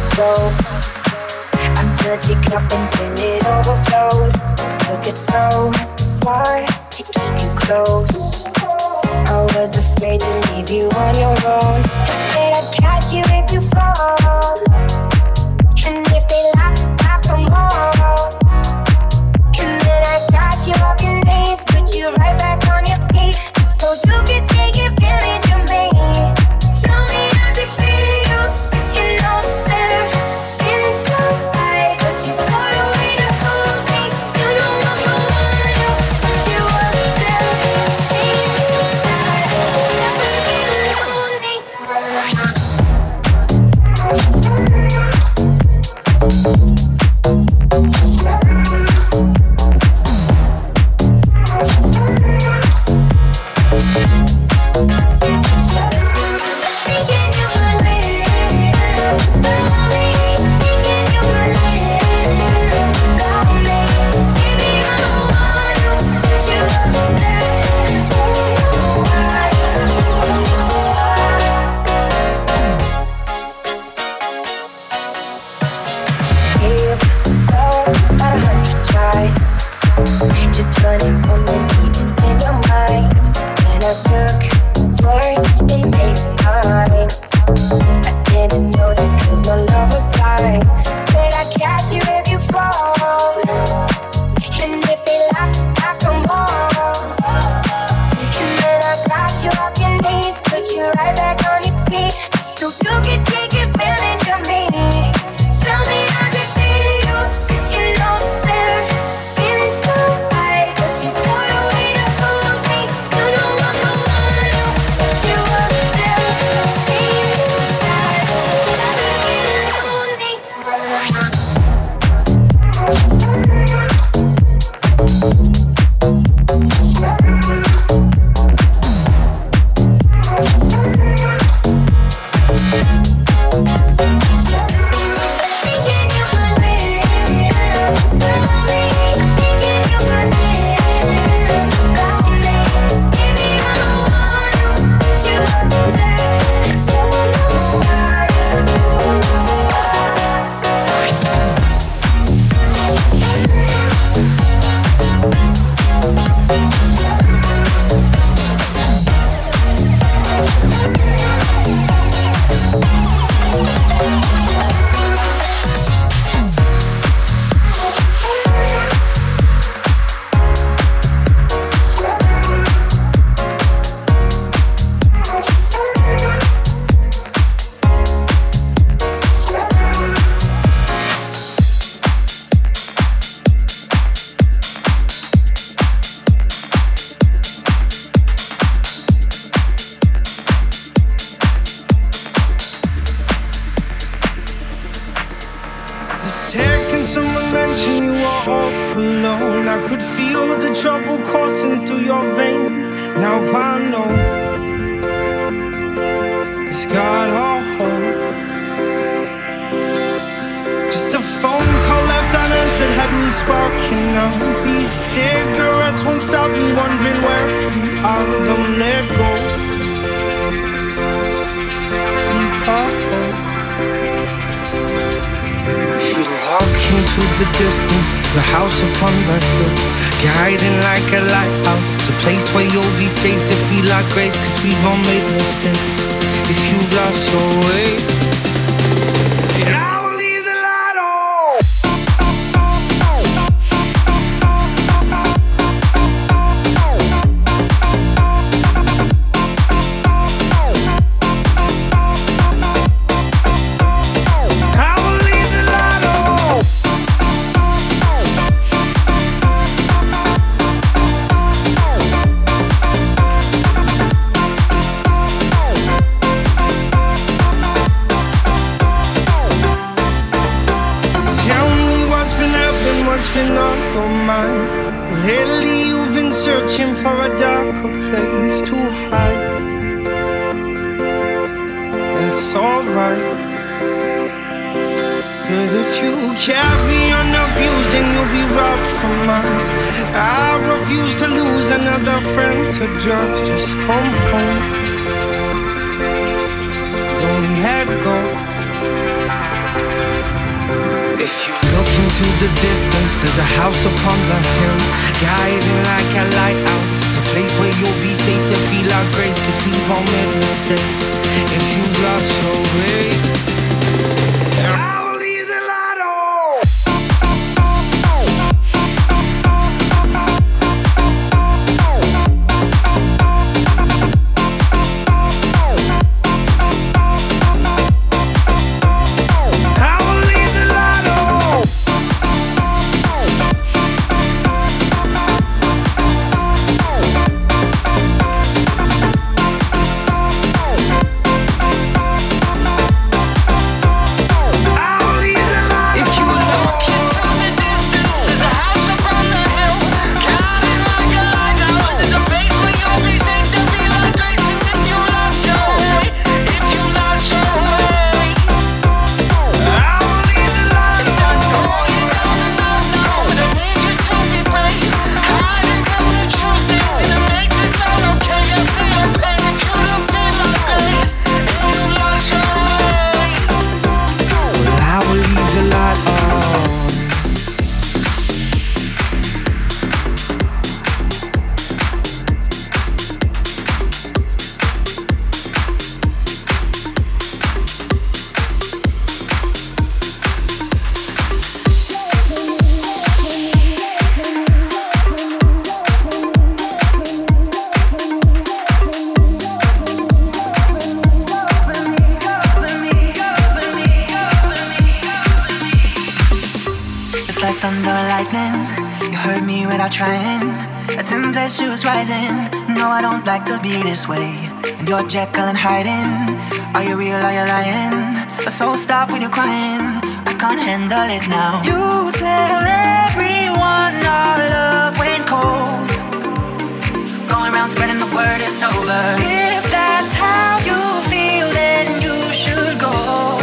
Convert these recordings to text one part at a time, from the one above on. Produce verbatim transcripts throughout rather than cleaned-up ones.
was broke. I filled your cup until it overflowed. Took it so hard to keep you close. I was afraid to leave you on your own. I said I'd catch you if you fall, and if they laugh, laugh them all. And then I got you off your knees, put you right back on your feet, just so you could take advantage of me. Tell me how's it feel, sticking up there, feeling so high, but you far away to hold me. You know I'm the one who put you up there, making you start, never get lonely. Just running from the demons in your mind. And I took yours and made mine. I didn't notice cause my love was blind. Said I'd catch you if you fall, and if they laugh, laugh them all. And then I got you off your knees, put you right back on your feet, just so you could take advantage of me. Tell me how's it feel, sitting up there, feeling so high, but you far away to hold me. You know I'm the one who put you up there, making you start, never get lonely. Someone mentioned you were all alone. I could feel the trouble coursing through your veins. Now I know it's got a hold. Just a phone call left unanswered had me sparking up. These cigarettes won't stop me wondering where you are. Don't let go. Keep up. Walking through the distance is a house upon the hill, guiding like a lighthouse to a place where you'll be safe to feel like grace. Cause we've all made mistakes. If you've lost your way, been on your mind. Lately you've been searching for a darker place to hide. That's alright. But if you carry on abusing, you'll be robbed from mine. I refuse to lose another friend to drugs. Just come home. Don't let go. If you look into the distance, there's a house upon the hill, guiding like a lighthouse. It's a place where you'll be safe to feel our grace, cause we've all made mistakes. If you've lost your way, I will leave the light on. I will leave the light on. Like thunder and lightning, you heard me without trying. A tempestuous rising. No, I don't like to be this way. And you're Jekyll and hiding. Are you real? Are you lying? But so stop with your crying. I can't handle it now. You tell everyone our love went cold. Going around spreading the word it's over. If that's how you feel, then you should go.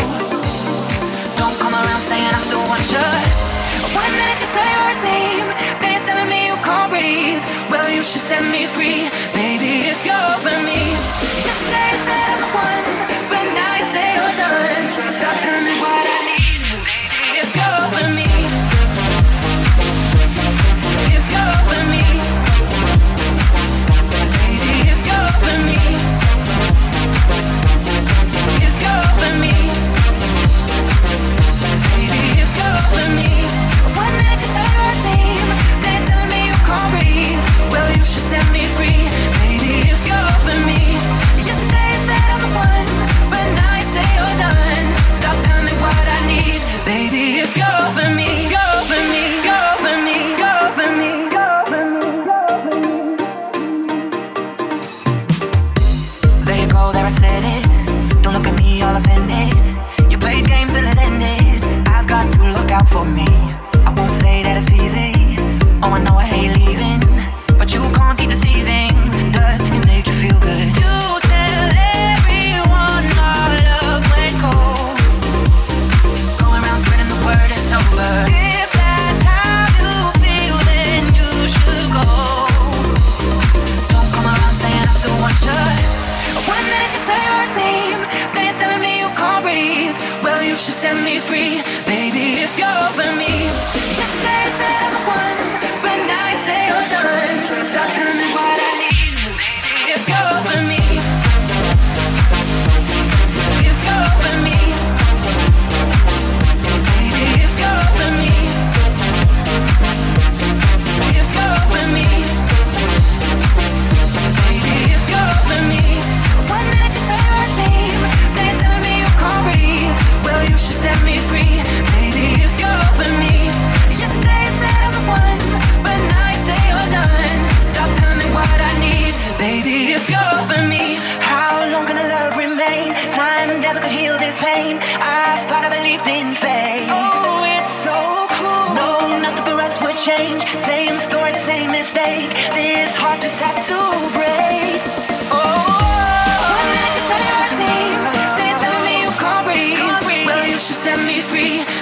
Don't come around saying I still want you. One minute you say you're a team, then you're telling me you can't breathe. Well, you should set me free, baby, if you're over me. Yesterday you said I'm the one, but now you say you're done. Stop telling me what I need, baby, if you're over me. If you're over me. Baby, if you're over me. If you're over me. Baby, if you're over me. One minute you say you're a team, then you're telling me you can't breathe. Well, you should set me free, baby, if you're over me. Yesterday you said I'm the one, but now you say you're done. Stop telling me what I need, baby, if you're over me. You're over me, you're over me, you're over me, you're over me, you're over me. There you go, there I said it. Don't look at me all offended. You played games and it ended. I've got to look out for me. I won't say that it's easy. Oh, I know I hate leaving, but you can't keep deceiving. Does it make you feel good? You tell everyone our love went cold. Going around spreading the word it's over. If that's how you feel, then you should go. Don't come around saying I still want you. One minute you say you're a team, then you're telling me you can't breathe. Well, you should set me free, baby, if you're over me. Yesterday you said I'm the one, but now you say you're done. Stop telling me what I need, baby, if you're over me. If you're over me. Baby, if you're over me. If you're over me. Baby, if you're over me. One minute you say you're a team, then you're telling me you can't breathe. Well, you should set me free, baby, if you're over me. Yesterday you said I'm the one, but now you say you're done. Stop telling me what I need, baby, if you're over me. How long can the love remain? Time never could heal this pain. I thought I believed in fate. Oh, it's so cruel. No, nothing for us would change. Same story, the same mistake. This heart just had to break. Oh, one minute you say you're a team, then you're telling me you can't breathe. Well, you should set me free,